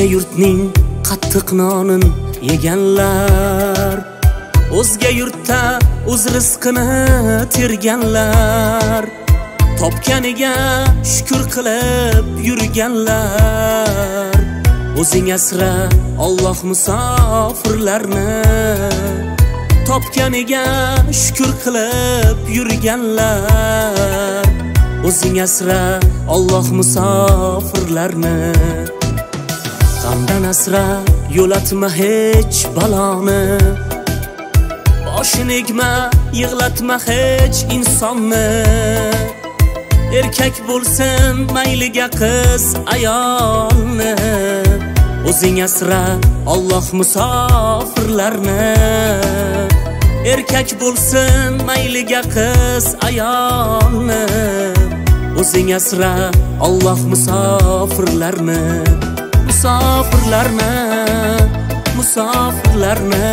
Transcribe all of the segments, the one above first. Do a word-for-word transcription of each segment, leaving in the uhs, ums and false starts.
o'zga yurtning qattiq nonin yeganlar, o'zga yurtda o'z rizqini terganlar, topganiga shukr qilib yurganlar. O'zing asra Alloh musofirlarni, topganiga shukr qilib yurganlar. O'zing asra Alloh musofirlarni, g'amdan asra yo'latma hech baloni, boshini egma yig'latma hech insonni. Erkak bo'lsin mayliga qiz ayolni, o'zing asra Alloh musofirlarni. Erkak bo'lsin mayliga qiz ayolni, o'zing asra Alloh musofirlarni. Musofirlarni, musofirlarni,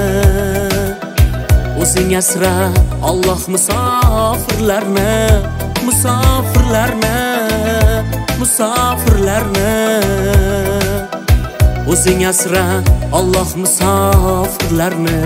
o'zing asra Alloh musofirlarni. Musofirlarni, musofirlarni, o'zing asra Alloh musofirlarni.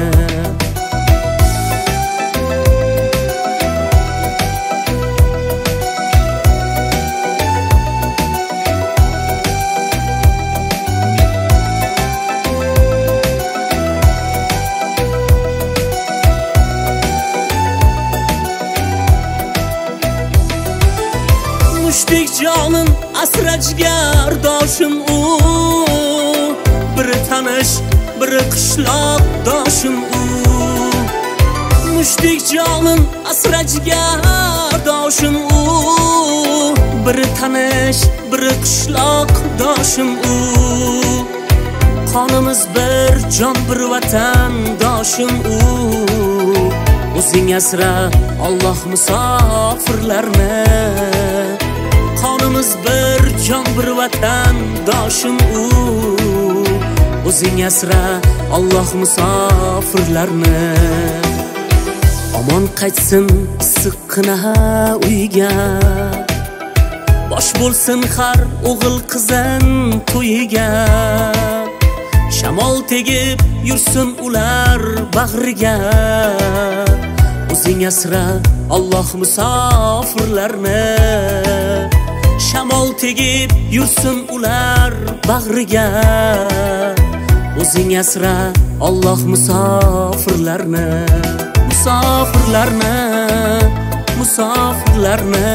Mushtdek jonim asrajgar doshim u, biri tanish biri qishloq doshim u. Mushtdek jonim asrajgar doshim u, biri tanish biri qishloq doshim u. Qonimiz bir jon bir vatan doshim u, o'zing asra Alloh musofirlarni. Qonimiz bir jon bir vatan doshim u, o'zing asra Alloh musofirlarni. Omon qaytsin issiqqina uyga, bosh bo'lsin har o'g'il qizin to'yiga. Shamol tegib yursin ular bag'riga, o'zing asra Alloh musofirlarni. Shamol tegib yursin ular bag'riga, o'zing asra Alloh musofirlarni. Musofirlarni, musofirlarni,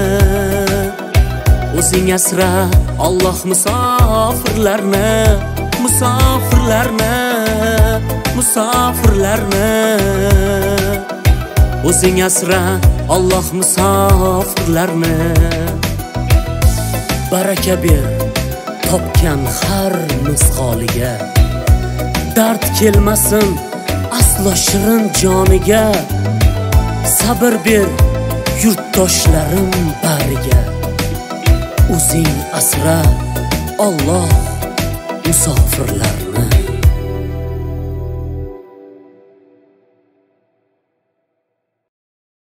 o'zing asra Alloh musofirlarni. Musofirlarni, musofirlarni, o'zing asra Alloh musofirlarni. Baraka ber topgan har misqoliga, dard kelmasin aslo shirin joniga. Sabr ber yurtdoshlarim bariga, o'zing asra Alloh musofirlarni.